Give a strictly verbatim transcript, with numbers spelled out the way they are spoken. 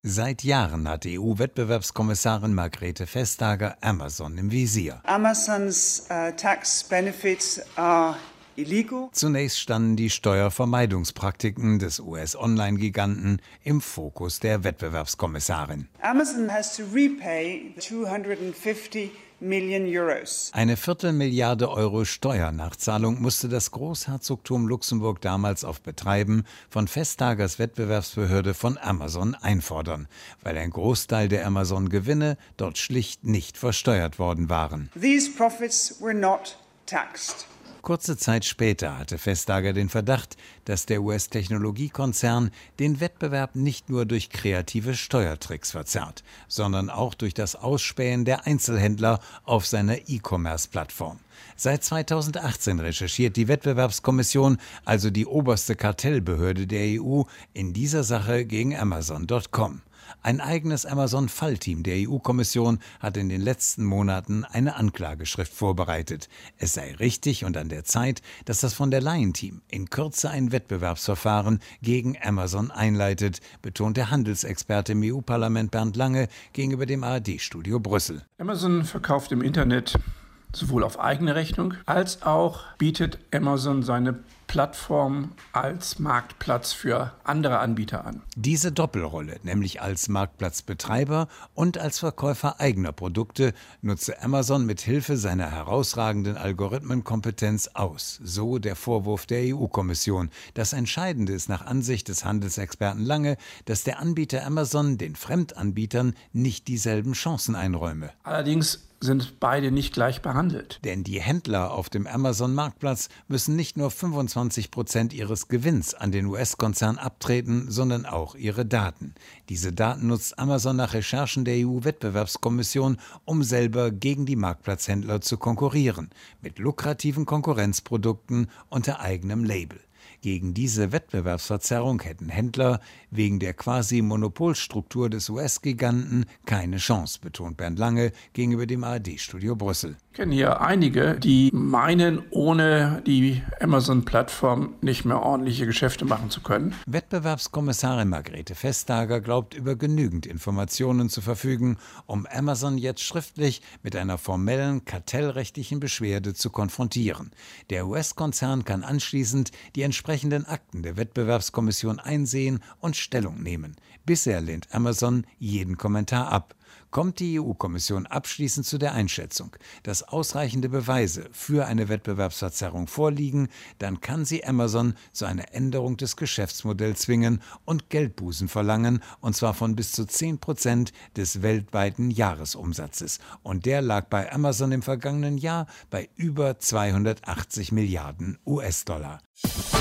Seit Jahren hat E U-Wettbewerbskommissarin Margrethe Vestager Amazon im Visier. Amazon's uh, tax benefits are illegal. Zunächst standen die Steuervermeidungspraktiken des U S-Online-Giganten im Fokus der Wettbewerbskommissarin. Amazon has to repay two hundred fifty million euros. Eine Viertelmilliarde Euro Steuernachzahlung musste das Großherzogtum Luxemburg damals auf Betreiben von Vestagers Wettbewerbsbehörde von Amazon einfordern, weil ein Großteil der Amazon-Gewinne dort schlicht nicht versteuert worden waren. These profits were not taxed. Kurze Zeit später hatte Vestager den Verdacht, dass der U S-Technologiekonzern den Wettbewerb nicht nur durch kreative Steuertricks verzerrt, sondern auch durch das Ausspähen der Einzelhändler auf seiner E-Commerce-Plattform. Seit zweitausendachtzehn recherchiert die Wettbewerbskommission, also die oberste Kartellbehörde der E U, in dieser Sache gegen Amazon Punkt com. Ein eigenes Amazon-Fallteam der E U-Kommission hat in den letzten Monaten eine Anklageschrift vorbereitet. Es sei richtig und an der Zeit, dass das von der Leyen-Team in Kürze ein Wettbewerbsverfahren gegen Amazon einleitet, betont der Handelsexperte im E U-Parlament Bernd Lange gegenüber dem A R D-Studio Brüssel. Amazon verkauft im Internet sowohl auf eigene Rechnung als auch bietet Amazon seine Plattform als Marktplatz für andere Anbieter an. Diese Doppelrolle, nämlich als Marktplatzbetreiber und als Verkäufer eigener Produkte, nutze Amazon mit Hilfe seiner herausragenden Algorithmenkompetenz aus, so der Vorwurf der E U-Kommission. Das Entscheidende ist nach Ansicht des Handelsexperten Lange, dass der Anbieter Amazon den Fremdanbietern nicht dieselben Chancen einräume. Allerdings sind beide nicht gleich behandelt. Denn die Händler auf dem Amazon-Marktplatz müssen nicht nur fünfundzwanzig Prozent ihres Gewinns an den U S-Konzern abtreten, sondern auch ihre Daten. Diese Daten nutzt Amazon nach Recherchen der E U-Wettbewerbskommission, um selber gegen die Marktplatzhändler zu konkurrieren, mit lukrativen Konkurrenzprodukten unter eigenem Label. Gegen diese Wettbewerbsverzerrung hätten Händler wegen der quasi Monopolstruktur des U S-Giganten keine Chance, betont Bernd Lange gegenüber dem A R D-Studio Brüssel. Ich kenne hier einige, die meinen, ohne die Amazon-Plattform nicht mehr ordentliche Geschäfte machen zu können. Wettbewerbskommissarin Margrethe Vestager glaubt, über genügend Informationen zu verfügen, um Amazon jetzt schriftlich mit einer formellen kartellrechtlichen Beschwerde zu konfrontieren. Der U S-Konzern kann anschließend die entsprechenden Akten der Wettbewerbskommission einsehen und Stellung nehmen. Bisher lehnt Amazon jeden Kommentar ab. Kommt die E U-Kommission abschließend zu der Einschätzung, dass ausreichende Beweise für eine Wettbewerbsverzerrung vorliegen, dann kann sie Amazon zu einer Änderung des Geschäftsmodells zwingen und Geldbußen verlangen, und zwar von bis zu zehn Prozent des weltweiten Jahresumsatzes. Und der lag bei Amazon im vergangenen Jahr bei über zweihundertachtzig Milliarden U S-Dollar.